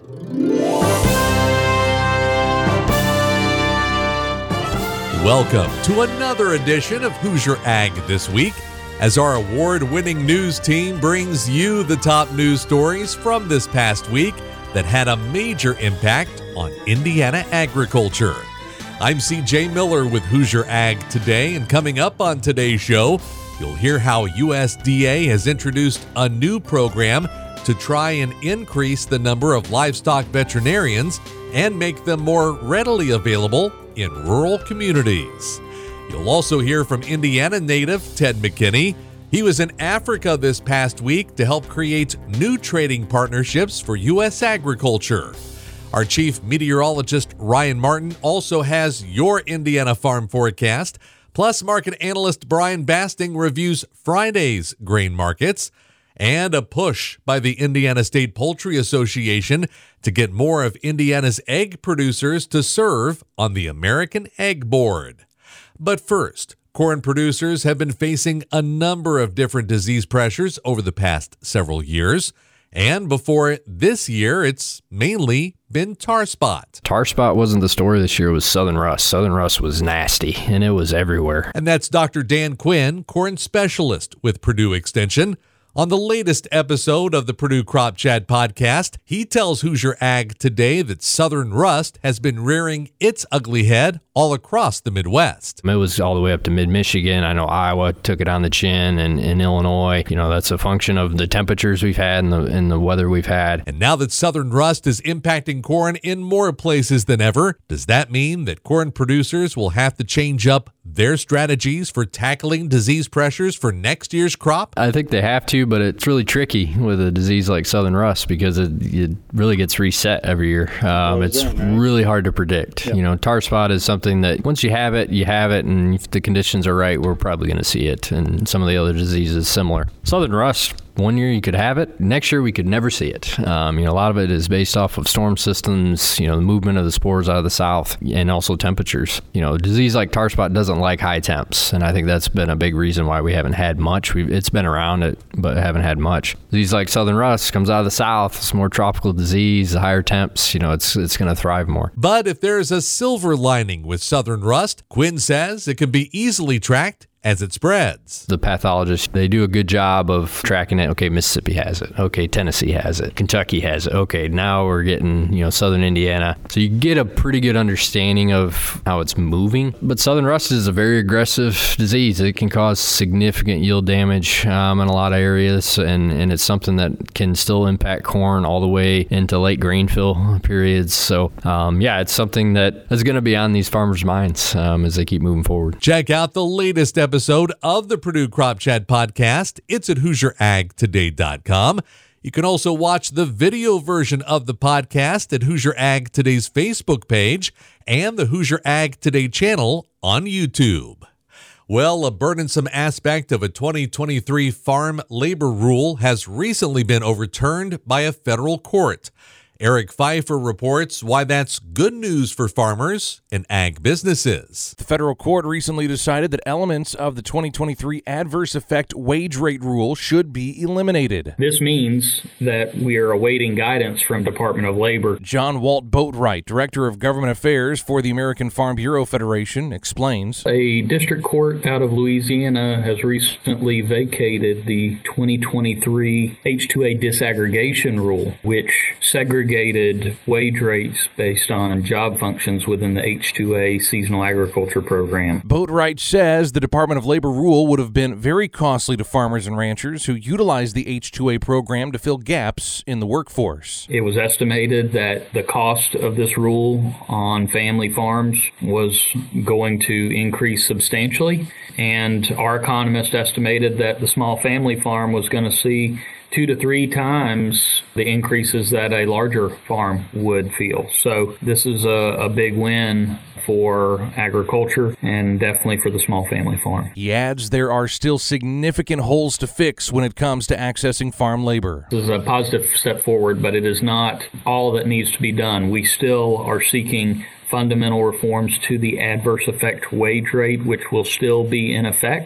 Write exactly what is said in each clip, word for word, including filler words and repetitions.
Welcome to another edition of Hoosier Ag This Week, as our award-winning news team brings you the top news stories from this past week that had a major impact on Indiana agriculture. I'm C J Miller with Hoosier Ag Today, and coming up on today's show, you'll hear how U S D A has introduced a new program to try and increase the number of livestock veterinarians and make them more readily available in rural communities. You'll also hear from Indiana native Ted McKinney. He was in Africa this past week to help create new trading partnerships for U S agriculture. Our chief meteorologist Ryan Martin also has your Indiana farm forecast, plus market analyst Brian Basting reviews Friday's grain markets, and a push by the Indiana State Poultry Association to get more of Indiana's egg producers to serve on the American Egg Board. But first, corn producers have been facing a number of different disease pressures over the past several years. And before this year, it's mainly been tar spot. Tar spot wasn't the story this year. It was southern rust. Southern rust was nasty, and it was everywhere. And that's Doctor Dan Quinn, corn specialist with Purdue Extension. On the latest episode of the Purdue Crop Chat podcast, he tells Hoosier Ag Today that southern rust has been rearing its ugly head all across the Midwest. It was all the way up to mid-Michigan. I know Iowa took it on the chin, and in Illinois, you know, that's a function of the temperatures we've had and the, and the weather we've had. And now that southern rust is impacting corn in more places than ever, does that mean that corn producers will have to change up their strategies for tackling disease pressures for next year's crop? I think they have to, but it's really tricky with a disease like southern rust because it, it really gets reset every year. Um, it's really hard to predict. Yep. You know, tar spot is something that once you have it, you have it, and if the conditions are right, we're probably going to see it. And some of the other diseases similar. Southern rust, one year you could have it, next year we could never see it. Um, you know, a lot of it is based off of storm systems, you know, the movement of the spores out of the south, and also temperatures. You know, a disease like tar spot doesn't like high temps, and I think that's been a big reason why we haven't had much. We've, it's been around it, but haven't had much. Disease like southern rust comes out of the south. It's more tropical disease, higher temps. You know, it's it's going to thrive more. But if there's a silver lining with southern rust, Quinn says it can be easily tracked as it spreads. The pathologists, they do a good job of tracking it. Okay, Mississippi has it. Okay, Tennessee has it. Kentucky has it. Okay, now we're getting, you know, southern Indiana. So you get a pretty good understanding of how it's moving. But southern rust is a very aggressive disease. It can cause significant yield damage um, in a lot of areas, and, and it's something that can still impact corn all the way into late grain fill periods. So, um, yeah, it's something that is going to be on these farmers' minds um, as they keep moving forward. Check out the latest episode episode of the Purdue Crop Chat podcast. It's at Hoosier Ag Today dot com. You can also watch the video version of the podcast at Hoosier Ag Today's Facebook page and the Hoosier Ag Today channel on YouTube. Well, a burdensome aspect of a twenty twenty-three farm labor rule has recently been overturned by a federal court. Eric Pfeiffer reports why that's good news for farmers and ag businesses. The federal court recently decided that elements of the twenty twenty-three adverse effect wage rate rule should be eliminated. This means that we are awaiting guidance from Department of Labor. John Walt Boatwright, Director of Government Affairs for the American Farm Bureau Federation, explains. A district court out of Louisiana has recently vacated the twenty twenty-three H two A disaggregation rule, which segregated wage rates based on job functions within the H two A seasonal agriculture program. Boatwright says the Department of Labor rule would have been very costly to farmers and ranchers who utilize the H two A program to fill gaps in the workforce. It was estimated that the cost of this rule on family farms was going to increase substantially, and our economist estimated that the small family farm was going to see two to three times the increases that a larger farm would feel. So this is a, a big win for agriculture and definitely for the small family farm. He adds there are still significant holes to fix when it comes to accessing farm labor. This is a positive step forward, but it is not all that needs to be done. We still are seeking fundamental reforms to the adverse effect wage rate, which will still be in effect.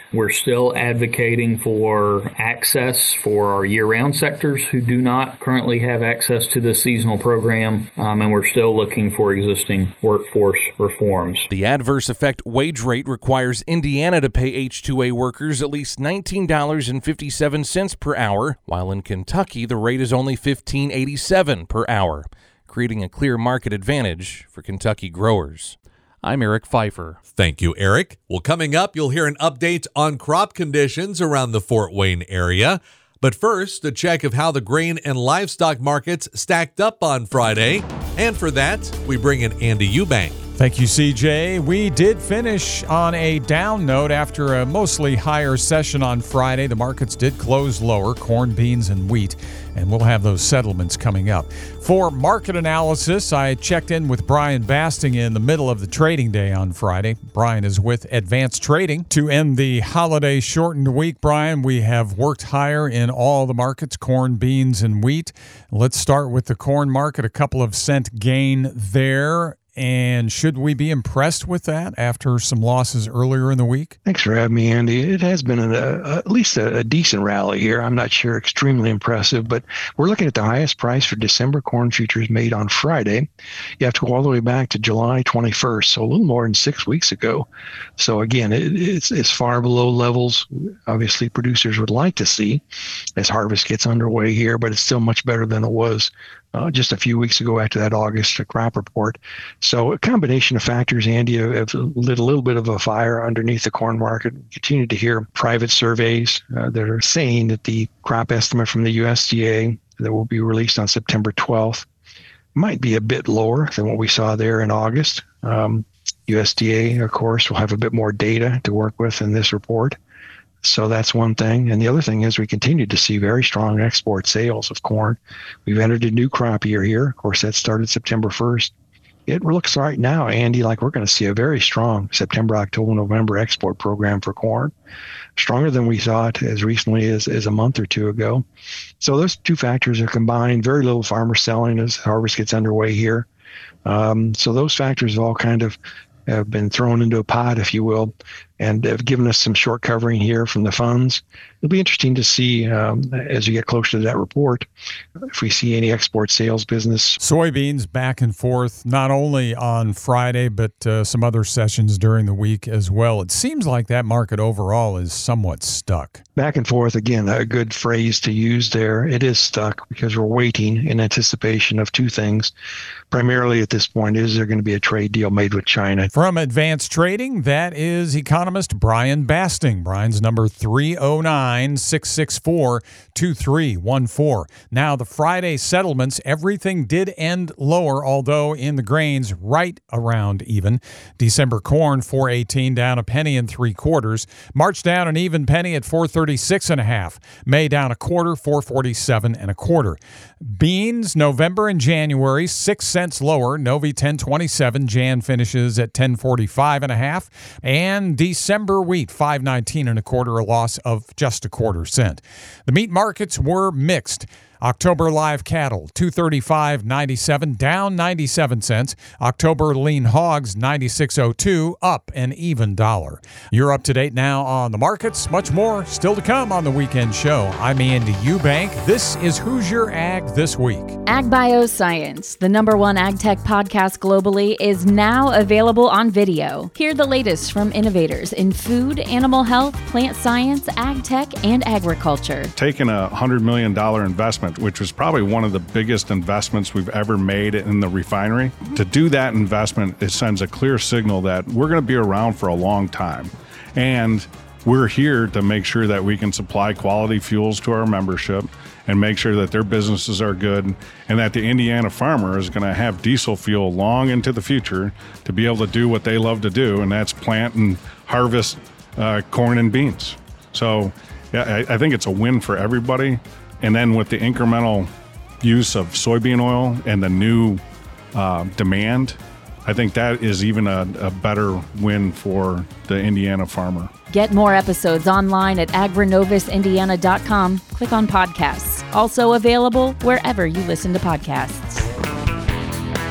We're still advocating for access for our year-round sectors who do not currently have access to this seasonal program, um, and we're still looking for existing workforce reforms. The adverse effect wage rate requires Indiana to pay H two A workers at least nineteen dollars and fifty-seven cents per hour, while in Kentucky the rate is only fifteen dollars and eighty-seven cents per hour, creating a clear market advantage for Kentucky growers. I'm Eric Pfeiffer. Thank you, Eric. Well, coming up, you'll hear an update on crop conditions around the Fort Wayne area. But first, a check of how the grain and livestock markets stacked up on Friday. And for that, we bring in Andy Eubank. Thank you, C J. We did finish on a down note after a mostly higher session on Friday. The markets did close lower, corn, beans, and wheat, and we'll have those settlements coming up. For market analysis, I checked in with Brian Basting in the middle of the trading day on Friday. Brian is with Advanced Trading. To end the holiday shortened week, Brian, we have worked higher in all the markets, corn, beans, and wheat. Let's start with the corn market, a couple of cent gain there. And should we be impressed with that after some losses earlier in the week? Thanks for having me, Andy. It has been a, a, at least a, a decent rally here. I'm not sure extremely impressive, but we're looking at the highest price for December corn futures made on Friday. You have to go all the way back to July twenty-first, so a little more than six weeks ago. So again, it, it's, it's far below levels obviously producers would like to see as harvest gets underway here, but it's still much better than it was Uh, just a few weeks ago after that August crop report. So a combination of factors, Andy, have lit a little bit of a fire underneath the corn market. We continue to hear private surveys uh, that are saying that the crop estimate from the U S D A that will be released on September twelfth might be a bit lower than what we saw there in August. Um, U S D A, of course, will have a bit more data to work with in this report. So that's one thing. And the other thing is we continue to see very strong export sales of corn. We've entered a new crop year here. Of course, that started September first. It looks right now, Andy, like we're going to see a very strong September, October, November export program for corn, stronger than we thought as recently as, as a month or two ago. So those two factors are combined. Very little farmer selling as harvest gets underway here. Um, so those factors have all kind of have been thrown into a pot, if you will, and have given us some short covering here from the funds. It'll be interesting to see um, as you get closer to that report if we see any export sales business. Soybeans back and forth, not only on Friday, but uh, some other sessions during the week as well. It seems like that market overall is somewhat stuck. Back and forth, again, a good phrase to use there. It is stuck because we're waiting in anticipation of two things. Primarily at this point, is there going to be a trade deal made with China? From Advanced Trading, that is economist Brian Basting. Brian's number three oh nine, six six four, two three one four. Now, the Friday settlements, everything did end lower, although in the grains, right around even. December corn, four eighteen, down a penny and three quarters. March down an even penny at four thirty-six and a half. May down a quarter, four forty-seven and a quarter. Beans, November and January, six cents lower. Novi ten twenty-seven. Jan finishes at ten forty-five and a half. And December wheat, five nineteen and a quarter, a loss of just a quarter cent. The meat markets were mixed. October live cattle, two thirty-five ninety-seven, down ninety-seven cents. October lean hogs, ninety-six oh two, up an even dollar. You're up to date now on the markets. Much more still to come on the weekend show. I'm Andy Eubank. This is Hoosier Ag This Week. Ag Bioscience, the number one ag tech podcast globally, is now available on video. Hear the latest from innovators in food, animal health, plant science, ag tech, and agriculture. Taking a one hundred million dollars investment, which was probably one of the biggest investments we've ever made in the refinery. To do that investment, it sends a clear signal that we're going to be around for a long time. And we're here to make sure that we can supply quality fuels to our membership and make sure that their businesses are good and that the Indiana farmer is going to have diesel fuel long into the future to be able to do what they love to do, and that's plant and harvest uh, corn and beans. So yeah, I, I think it's a win for everybody. And then with the incremental use of soybean oil and the new uh, demand, I think that is even a, a better win for the Indiana farmer. Get more episodes online at agrinovis indiana dot com. Click on podcasts. Also available wherever you listen to podcasts.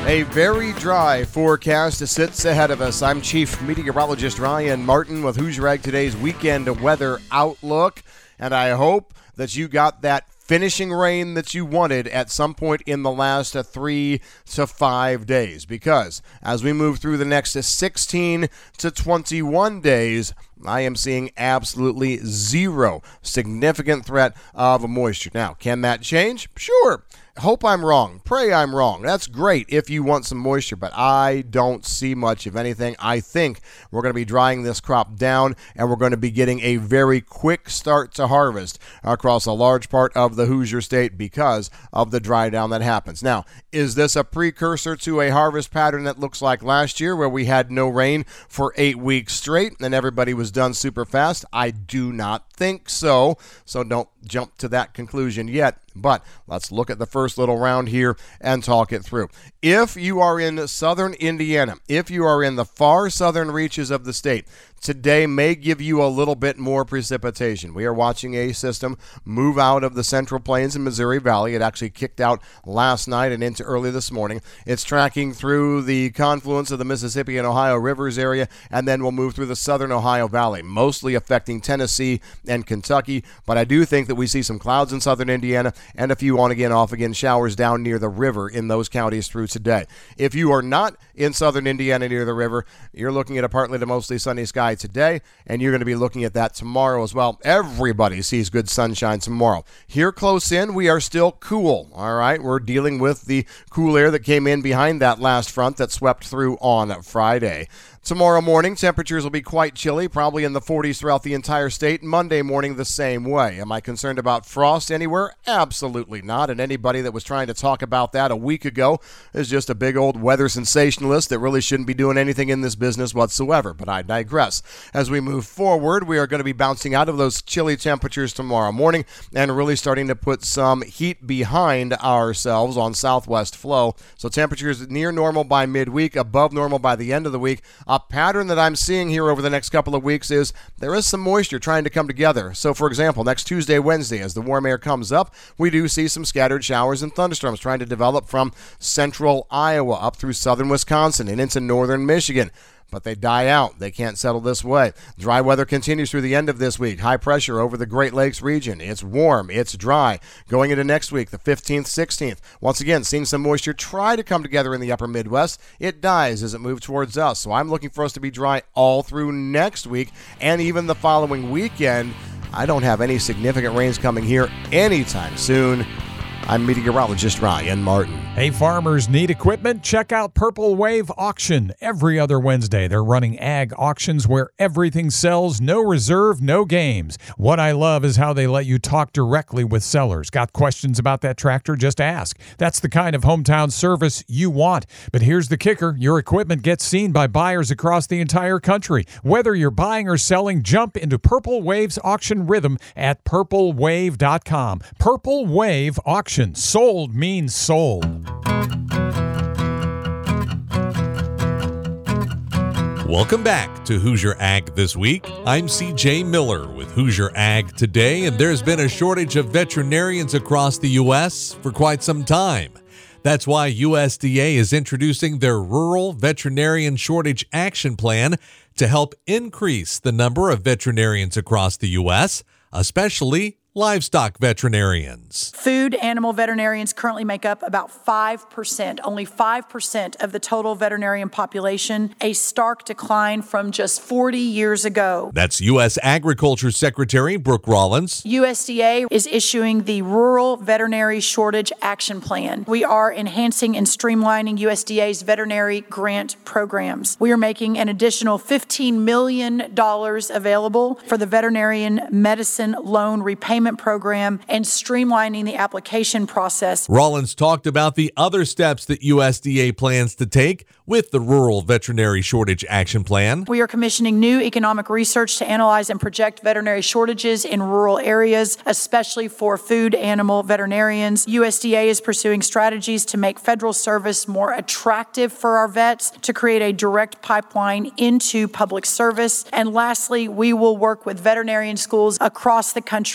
A very dry forecast sits ahead of us. I'm Chief Meteorologist Ryan Martin with Hoosier Ag Today's weekend weather outlook, and I hope that you got that finishing rain that you wanted at some point in the last uh, three to five days, because as we move through the next uh, sixteen to twenty-one days, I am seeing absolutely zero significant threat of moisture. Now, can that change? Sure. Hope I'm wrong. Pray I'm wrong. That's great if you want some moisture, but I don't see much of anything. I think we're going to be drying this crop down, and we're going to be getting a very quick start to harvest across a large part of the Hoosier State because of the dry down that happens. Now, is this a precursor to a harvest pattern that looks like last year where we had no rain for eight weeks straight and everybody was done super fast? I do not think so, so don't jump to that conclusion yet. But let's look at the first little round here and talk it through. If you are in southern Indiana, if you are in the far southern reaches of the state, today may give you a little bit more precipitation. We are watching a system move out of the Central Plains and Missouri Valley. It actually kicked out last night and into early this morning. It's tracking through the confluence of the Mississippi and Ohio Rivers area, and then we'll move through the southern Ohio Valley, mostly affecting Tennessee and Kentucky. But I do think that we see some clouds in southern Indiana and a few on-again, off-again showers down near the river in those counties through today. If you are not in southern Indiana near the river, you're looking at a partly to mostly sunny sky today, and you're going to be looking at that tomorrow as well. Everybody sees good sunshine tomorrow. Here close in, we are still cool, all right? We're dealing with the cool air that came in behind that last front that swept through on Friday. Tomorrow morning, temperatures will be quite chilly, probably in the forties throughout the entire state. Monday morning, the same way. Am I concerned about frost anywhere? Absolutely not. And anybody that was trying to talk about that a week ago is just a big old weather sensationalist that really shouldn't be doing anything in this business whatsoever. But I digress. As we move forward, we are going to be bouncing out of those chilly temperatures tomorrow morning and really starting to put some heat behind ourselves on southwest flow. So temperatures near normal by midweek, above normal by the end of the week. A pattern that I'm seeing here over the next couple of weeks is there is some moisture trying to come together. So, for example, next Tuesday, Wednesday, as the warm air comes up, we do see some scattered showers and thunderstorms trying to develop from central Iowa up through southern Wisconsin and into northern Michigan. But they die out. They can't settle this way. Dry weather continues through the end of this week. High pressure over the Great Lakes region. It's warm. It's dry. Going into next week, the fifteenth, sixteenth. Once again, seeing some moisture try to come together in the upper Midwest. It dies as it moves towards us. So I'm looking for us to be dry all through next week and even the following weekend. I don't have any significant rains coming here anytime soon. I'm meteorologist Ryan Martin. Hey, farmers need equipment? Check out Purple Wave Auction. Every other Wednesday, they're running ag auctions where everything sells, no reserve, no games. What I love is how they let you talk directly with sellers. Got questions about that tractor? Just ask. That's the kind of hometown service you want. But here's the kicker. Your equipment gets seen by buyers across the entire country. Whether you're buying or selling, jump into Purple Wave's auction rhythm at purple wave dot com. Purple Wave Auction. Sold means sold. Welcome back to Hoosier Ag This Week. I'm C J Miller with Hoosier Ag Today, and there's been a shortage of veterinarians across the U S for quite some time. That's why U S D A is introducing their Rural Veterinarian Shortage Action Plan to help increase the number of veterinarians across the U S, especially livestock veterinarians. Food animal veterinarians currently make up about five percent, only five percent of the total veterinarian population, a stark decline from just forty years ago. That's U S Agriculture Secretary Brooke Rollins. U S D A is issuing the Rural Veterinary Shortage Action Plan. We are enhancing and streamlining U S D A's veterinary grant programs. We are making an additional fifteen million dollars available for the veterinarian medicine loan repayment program and streamlining the application process. Rollins talked about the other steps that U S D A plans to take with the Rural Veterinary Shortage Action Plan. We are commissioning new economic research to analyze and project veterinary shortages in rural areas, especially for food animal veterinarians. U S D A is pursuing strategies to make federal service more attractive for our vets, to create a direct pipeline into public service. And lastly, we will work with veterinarian schools across the country to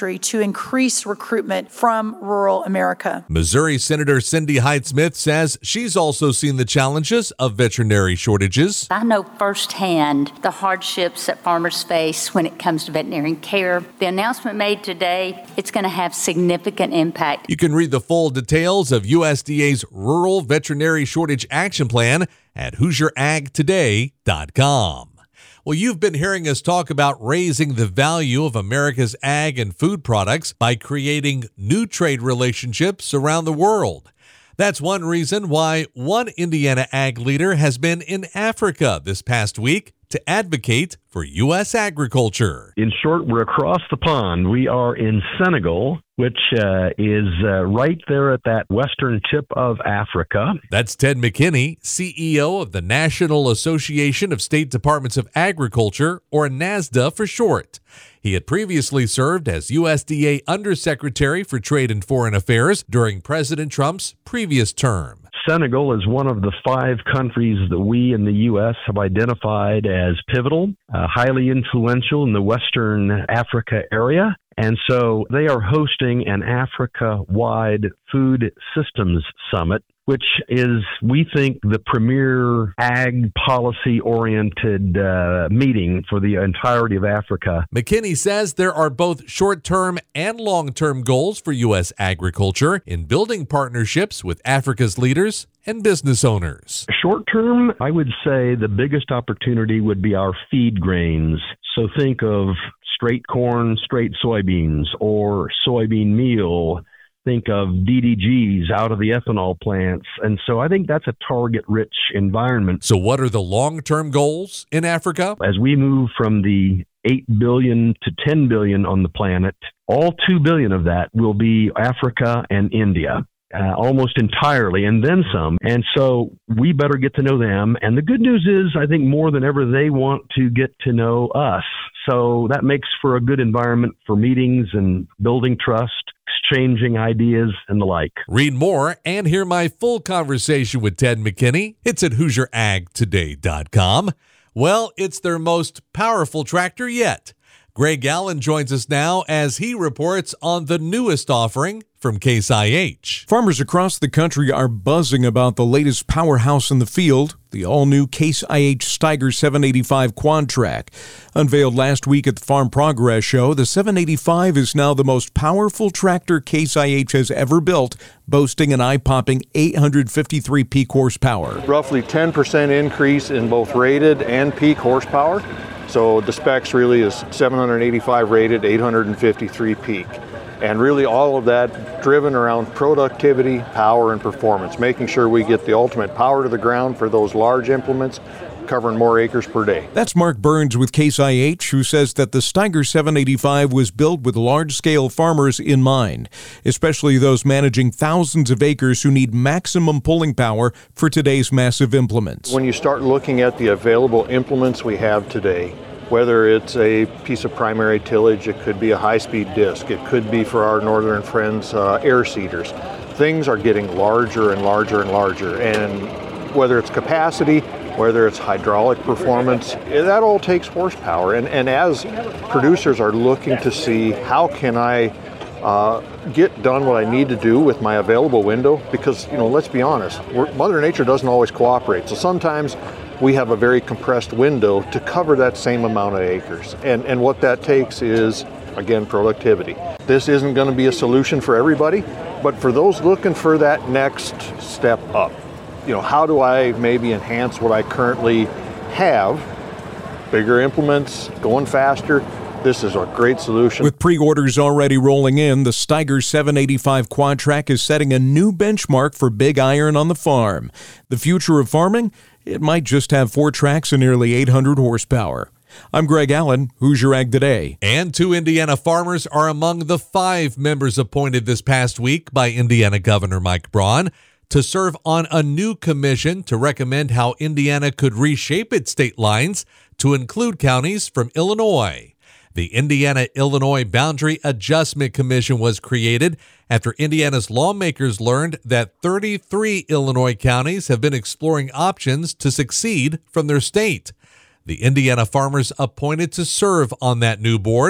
increase recruitment from rural America. Missouri Senator Cindy Hyde-Smith says she's also seen the challenges of veterinary shortages. I know firsthand the hardships that farmers face when it comes to veterinarian care. The announcement made today, it's going to have significant impact. You can read the full details of U S D A's Rural Veterinary Shortage Action Plan at Hoosier Ag Today dot com. Well, you've been hearing us talk about raising the value of America's ag and food products by creating new trade relationships around the world. That's one reason why one Indiana ag leader has been in Africa this past week to advocate for U S agriculture. In short, we're across the pond. We are in Senegal, which uh, is uh, right there at that western tip of Africa. That's Ted McKinney, C E O of the National Association of State Departments of Agriculture, or NASDA for short. He had previously served as U S D A Undersecretary for Trade and Foreign Affairs during President Trump's previous term. Senegal is one of the five countries that we in the U S have identified as pivotal, uh, highly influential in the Western Africa area. And so they are hosting an Africa-wide food systems summit, which is, we think, the premier ag policy-oriented uh, meeting for the entirety of Africa. McKinney says there are both short-term and long-term goals for U S agriculture in building partnerships with Africa's leaders and business owners. Short term, I would say the biggest opportunity would be our feed grains. So think of straight corn, straight soybeans, or soybean meal. Think of D D Gs out of the ethanol plants. And so I think that's a target-rich environment. So what are the long-term goals in Africa? As we move from the eight billion to ten billion on the planet, all two billion of that will be Africa and India. Uh, almost entirely, and then some. And so we better get to know them. And the good news is, I think more than ever, they want to get to know us. So that makes for a good environment for meetings and building trust, exchanging ideas, and the like. Read more and hear my full conversation with Ted McKinney. It's at Hoosier Ag Today dot com. Well, it's their most powerful tractor yet. Greg Allen joins us now as he reports on the newest offering from Case I H. Farmers across the country are buzzing about the latest powerhouse in the field, the all-new Case I H Steiger seven eighty-five Quad-Track. Unveiled last week at the Farm Progress Show, the seven eighty-five is now the most powerful tractor Case I H has ever built, boasting an eye-popping eight hundred fifty-three peak horsepower. Roughly ten percent increase in both rated and peak horsepower. So the specs really is seven hundred eighty-five rated, eight hundred fifty-three peak. And really all of that driven around productivity, power, and performance, making sure we get the ultimate power to the ground for those large implements, covering more acres per day. That's Mark Burns with Case I H, who says that the Steiger seven eighty-five was built with large-scale farmers in mind, especially those managing thousands of acres who need maximum pulling power for today's massive implements. When you start looking at the available implements we have today, whether it's a piece of primary tillage, it could be a high-speed disc, it could be for our northern friends uh, air seeders. Things are getting larger and larger and larger, and whether it's capacity, whether it's hydraulic performance, that all takes horsepower. And, and as producers are looking to see how can I uh, get done what I need to do with my available window, because, you know, let's be honest, we're, Mother Nature doesn't always cooperate. So sometimes we have a very compressed window to cover that same amount of acres. And, and what that takes is, again, productivity. This isn't going to be a solution for everybody, but for those looking for that next step up, you know, how do I maybe enhance what I currently have? Bigger implements, going faster. This is a great solution. With pre-orders already rolling in, the Steiger seven eighty-five Quad-Track is setting a new benchmark for big iron on the farm. The future of farming? It might just have four tracks and nearly eight hundred horsepower. I'm Greg Allen, Hoosier Ag Today. And two Indiana farmers are among the five members appointed this past week by Indiana Governor Mike Braun to serve on a new commission to recommend how Indiana could reshape its state lines to include counties from Illinois. The Indiana-Illinois Boundary Adjustment Commission was created after Indiana's lawmakers learned that thirty-three Illinois counties have been exploring options to secede from their state. The Indiana farmers appointed to serve on that new board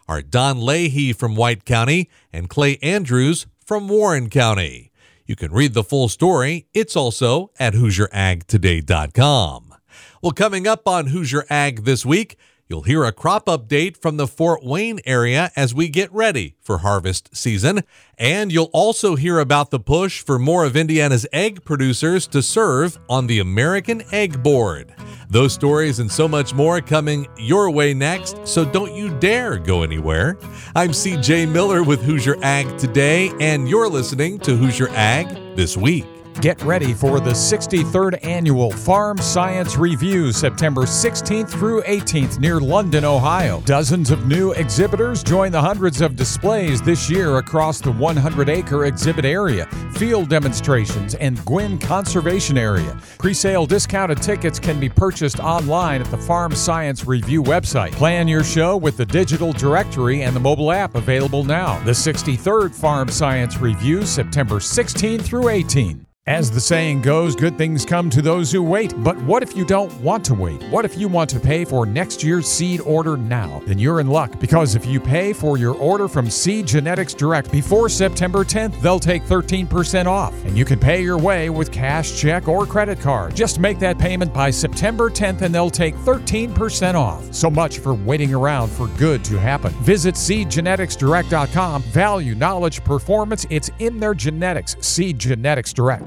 are Don Leahy from White County and Clay Andrews from Warren County. You can read the full story. It's also at Hoosier Ag Today dot com. Well, coming up on Hoosier Ag this week, you'll hear a crop update from the Fort Wayne area as we get ready for harvest season. And you'll also hear about the push for more of Indiana's egg producers to serve on the American Egg Board. Those stories and so much more coming your way next, so don't you dare go anywhere. I'm C J Miller with Hoosier Ag Today, and you're listening to Hoosier Ag This Week. Get ready for the sixty-third Annual Farm Science Review, September sixteenth through eighteenth near London, Ohio. Dozens of new exhibitors join the hundreds of displays this year across the one hundred acre exhibit area, field demonstrations, and Gwynn Conservation Area. Pre-sale discounted tickets can be purchased online at the Farm Science Review website. Plan your show with the digital directory and the mobile app available now. The sixty-third Farm Science Review, September sixteenth through eighteenth. As the saying goes, good things come to those who wait. But what if you don't want to wait? What if you want to pay for next year's seed order now? Then you're in luck, because if you pay for your order from Seed Genetics Direct before September tenth, they'll take thirteen percent off. And you can pay your way with cash, check, or credit card. Just make that payment by September tenth and they'll take thirteen percent off. So much for waiting around for good to happen. Visit seed genetics direct dot com. Value, knowledge, performance, it's in their genetics. Seed Genetics Direct.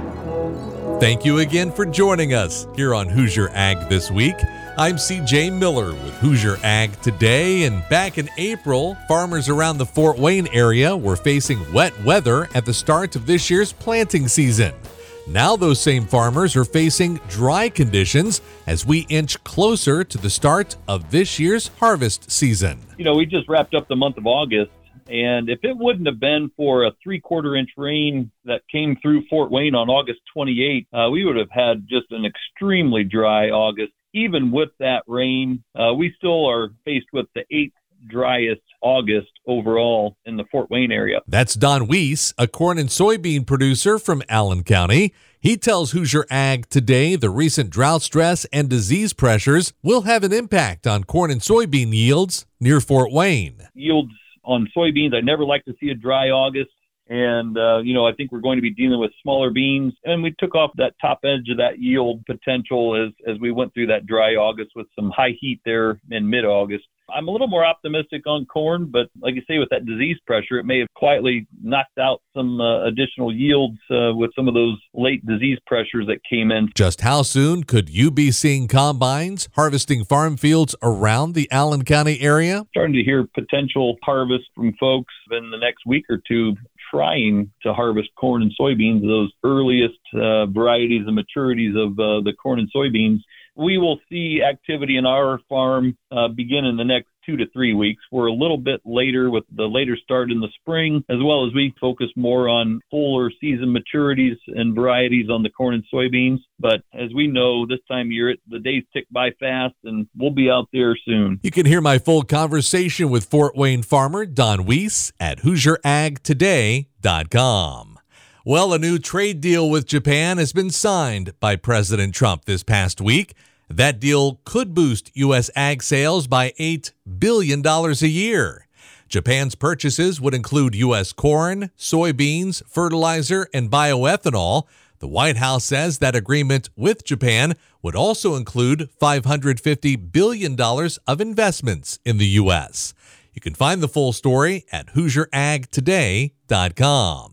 Thank you again for joining us here on Hoosier Ag This Week. I'm C J Miller with Hoosier Ag Today, and back in April, farmers around the Fort Wayne area were facing wet weather at the start of this year's planting season. Now those same farmers are facing dry conditions as we inch closer to the start of this year's harvest season. You know, we just wrapped up the month of August. And if it wouldn't have been for a three-quarter inch rain that came through Fort Wayne on August twenty-eighth, uh, we would have had just an extremely dry August. Even with that rain, uh, we still are faced with the eighth driest August overall in the Fort Wayne area. That's Don Weiss, a corn and soybean producer from Allen County. He tells Hoosier Ag Today the recent drought stress and disease pressures will have an impact on corn and soybean yields near Fort Wayne. Yields on soybeans, I never like to see a dry August. And, uh, you know, I think we're going to be dealing with smaller beans. And we took off that top edge of that yield potential as, as we went through that dry August with some high heat there in mid-August. I'm a little more optimistic on corn, but like you say, with that disease pressure, it may have quietly knocked out some uh, additional yields uh, with some of those late disease pressures that came in. Just how soon could you be seeing combines harvesting farm fields around the Allen County area? Starting to hear potential harvest from folks in the next week or two trying to harvest corn and soybeans, those earliest uh, varieties and maturities of uh, the corn and soybeans. We will see activity in our farm uh, begin in the next two to three weeks. We're a little bit later with the later start in the spring, as well as we focus more on fuller season maturities and varieties on the corn and soybeans. But as we know, this time of year, it, the days tick by fast, and we'll be out there soon. You can hear my full conversation with Fort Wayne farmer Don Weiss at Hoosier Ag Today dot com. Well, a new trade deal with Japan has been signed by President Trump this past week. That deal could boost U S ag sales by eight billion dollars a year. Japan's purchases would include U S corn, soybeans, fertilizer, and bioethanol. The White House says that agreement with Japan would also include five hundred fifty billion dollars of investments in the U S. You can find the full story at Hoosier Ag Today dot com.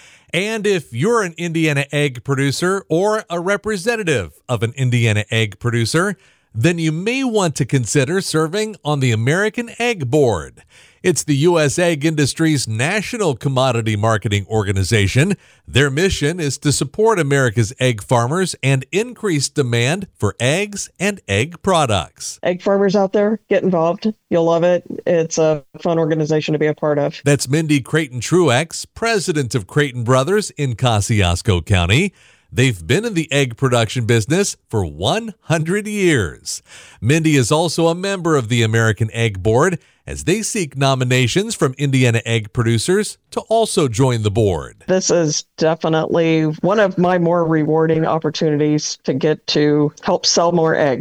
And if you're an Indiana egg producer or a representative of an Indiana egg producer, then you may want to consider serving on the American Egg Board. It's the U S egg industry's national commodity marketing organization. Their mission is to support America's egg farmers and increase demand for eggs and egg products. Egg farmers out there, get involved. You'll love it. It's a fun organization to be a part of. That's Mindy Creighton-Truex, president of Creighton Brothers in Kosciuszko County. They've been in the egg production business for one hundred years. Mindy is also a member of the American Egg Board as they seek nominations from Indiana egg producers to also join the board. This is definitely one of my more rewarding opportunities to get to help sell more eggs.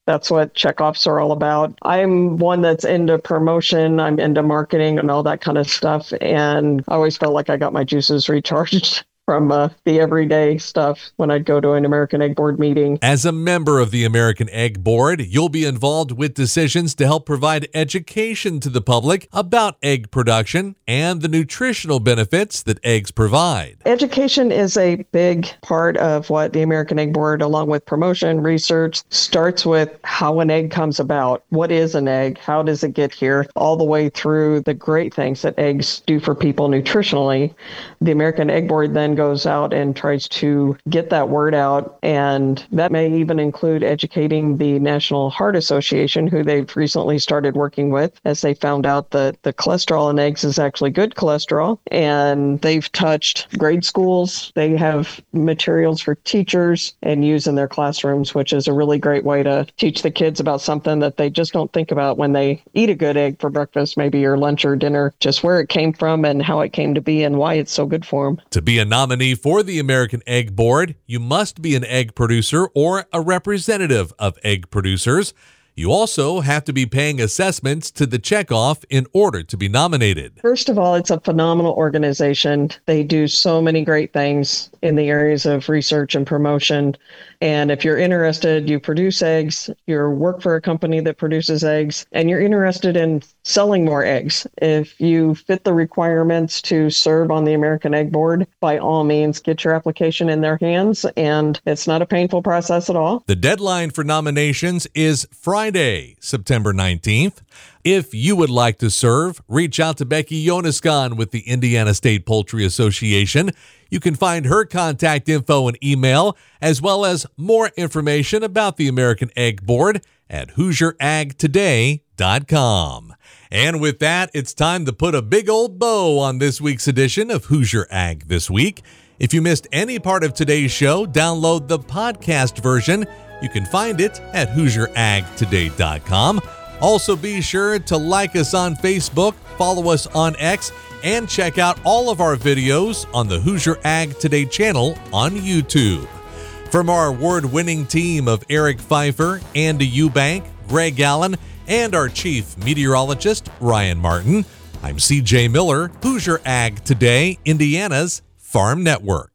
That's what checkoffs are all about. I'm one that's into promotion. I'm into marketing and all that kind of stuff. And I always felt like I got my juices recharged from uh, the everyday stuff when I'd go to an American Egg Board meeting. As a member of the American Egg Board, you'll be involved with decisions to help provide education to the public about egg production and the nutritional benefits that eggs provide. Education is a big part of what the American Egg Board, along with promotion, research, starts with how an egg comes about. What is an egg? How does it get here? All the way through the great things that eggs do for people nutritionally. The American Egg Board then goes out and tries to get that word out, and that may even include educating the National Heart Association, who they've recently started working with, as they found out that the cholesterol in eggs is actually good cholesterol. And they've touched grade schools. They have materials for teachers and use in their classrooms, which is a really great way to teach the kids about something that they just don't think about when they eat a good egg for breakfast, maybe or lunch or dinner, just where it came from and how it came to be and why it's so good for them. To be a nominee for the American Egg Board, you must be an egg producer or a representative of egg producers. You also have to be paying assessments to the checkoff in order to be nominated. First of all, it's a phenomenal organization. They do so many great things in the areas of research and promotion. And if you're interested, you produce eggs, you work for a company that produces eggs, and you're interested in selling more eggs. If you fit the requirements to serve on the American Egg Board, by all means, get your application in their hands, and it's not a painful process at all. The deadline for nominations is Friday, September nineteenth. If you would like to serve, reach out to Becky Yoniskan with the Indiana State Poultry Association. You can find her contact info and email, as well as more information about the American Egg Board at Hoosier Ag Today dot com. And with that, it's time to put a big old bow on this week's edition of Hoosier Ag This Week. If you missed any part of today's show, download the podcast version. You can find it at Hoosier Ag Today dot com. Also, be sure to like us on Facebook, follow us on X, and check out all of our videos on the Hoosier Ag Today channel on YouTube. From our award-winning team of Eric Pfeiffer, Andy Eubank, Greg Allen, and our chief meteorologist, Ryan Martin, I'm C J Miller, Hoosier Ag Today, Indiana's Farm Network.